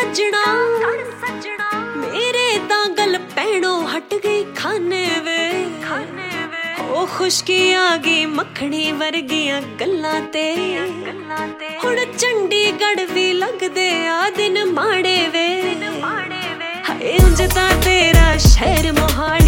सजना मेरे तां गल पैणों हट गई खाने वे ओ खुशकी आ गई मक्खनी वर्गियां गल्लां ते हुण चंडीगढ़ भी लगदे आ दिन माड़े वे हाय उंज तां तेरा शहर मोहाली